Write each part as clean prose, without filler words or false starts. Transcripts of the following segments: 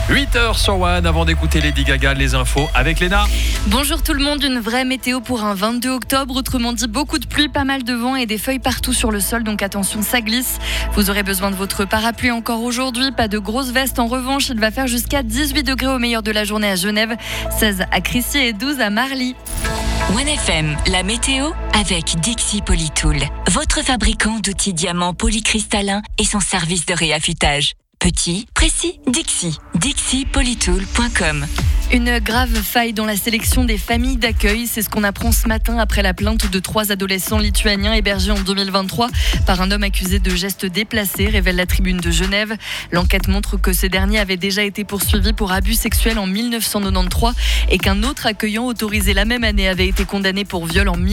8h sur One, avant d'écouter Lady Gaga, les infos avec Léna. Bonjour tout le monde, une vraie météo pour un 22 octobre, autrement dit beaucoup de pluie, pas mal de vent et des feuilles partout sur le sol, donc attention, ça glisse. Vous aurez besoin de votre parapluie encore aujourd'hui, pas de grosses vestes en revanche, il va faire jusqu'à 18 degrés au meilleur de la journée à Genève, 16 à Crissier et 12 à Marly. One FM, la météo avec Dixie Polytool, votre fabricant d'outils diamants polycristallins et son service de réaffûtage. Petit, précis, Dixie. DixiePolytool.com. Une grave faille dans la sélection des familles d'accueil, c'est ce qu'on apprend ce matin après la plainte de 3 adolescents lituaniens hébergés en 2023 par un homme accusé de gestes déplacés, révèle la Tribune de Genève. L'enquête montre que ces derniers avaient déjà été poursuivis pour abus sexuels en 1993 et qu'un autre accueillant autorisé la même année avait été condamné pour viol en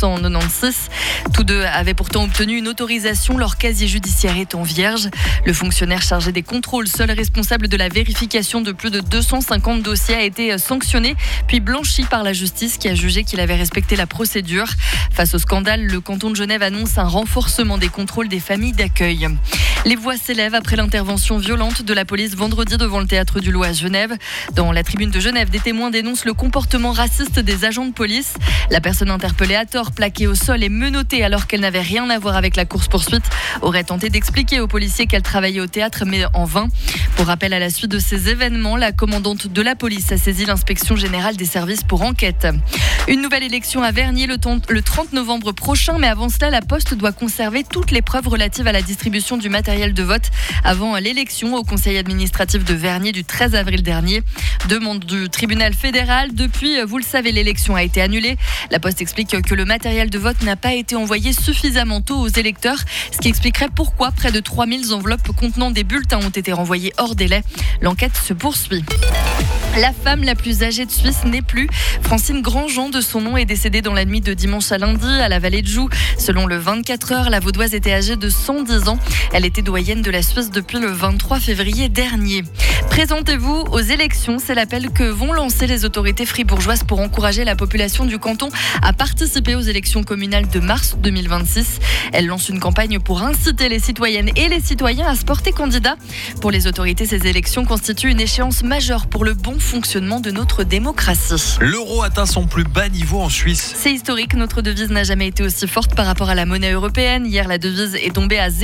1996. Tous deux avaient pourtant obtenu une autorisation, leur casier judiciaire étant vierge. Le fonctionnaire chargé des contrôles, seul responsable de la vérification de plus de 250 dossiers, a été sanctionné puis blanchi par la justice qui a jugé qu'il avait respecté la procédure. Face au scandale, le canton de Genève annonce un renforcement des contrôles des familles d'accueil. Les voix s'élèvent après l'intervention violente de la police vendredi devant le théâtre du Lot à Genève. Dans la Tribune de Genève, des témoins dénoncent le comportement raciste des agents de police. La personne interpellée à tort, plaquée au sol et menottée alors qu'elle n'avait rien à voir avec la course-poursuite, aurait tenté d'expliquer aux policiers qu'elle travaillait au théâtre, mais en vain. Pour rappel, à la suite de ces événements, la commandante de la police a saisi l'inspection générale des services pour enquête. Une nouvelle élection à Vernier le 30 novembre prochain, mais avant cela, la Poste doit conserver toutes les preuves relatives à la distribution du matériel de vote avant l'élection au conseil administratif de Vernier du 13 avril dernier. Demande du tribunal fédéral. Depuis, vous le savez, l'élection a été annulée. La Poste explique que le matériel de vote n'a pas été envoyé suffisamment tôt aux électeurs, ce qui expliquerait pourquoi près de 3000 enveloppes contenant des bulletins ont été renvoyées hors délai. L'enquête se poursuit. La femme la plus âgée de Suisse n'est plus. Francine Grandjean, de son nom, est décédée dans la nuit de dimanche à lundi à la vallée de Joux. Selon le 24 heures, la Vaudoise était âgée de 110 ans. Elle était doyenne de la Suisse depuis le 23 février dernier. Présentez-vous aux élections, c'est l'appel que vont lancer les autorités fribourgeoises pour encourager la population du canton à participer aux élections communales de mars 2026. Elle lance une campagne pour inciter les citoyennes et les citoyens à se porter candidats. Pour les autorités, ces élections constituent une échéance majeure pour le bon fonctionnement de notre démocratie. L'euro atteint son plus bas niveau en Suisse. C'est historique, notre devise n'a jamais été aussi forte par rapport à la monnaie européenne. Hier, la devise est tombée à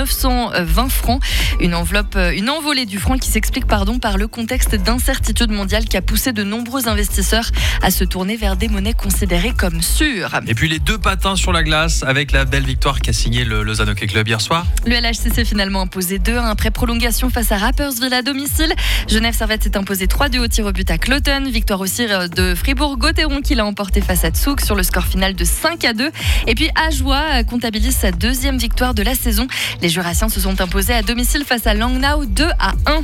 0,920 francs. Une envolée du franc qui s'explique par le contexte d'incertitude mondiale qui a poussé de nombreux investisseurs à se tourner vers des monnaies considérées comme sûres. Et puis les deux patins sur la glace avec la belle victoire qu'a signé le Lausanne Hockey Club hier soir. Le LHC s'est finalement imposé 2-1 après prolongation face à Rapperswil à domicile. Genève Servette s'est imposé 3-2 au tir au but à Cloton. Victoire aussi de Fribourg-Gotteron qui l'a emporté face à Zug sur le score final de 5-2. Et puis Ajoie comptabilise sa deuxième victoire de la saison. Les Jurassiens se sont imposés à domicile face à Langnau 2-1.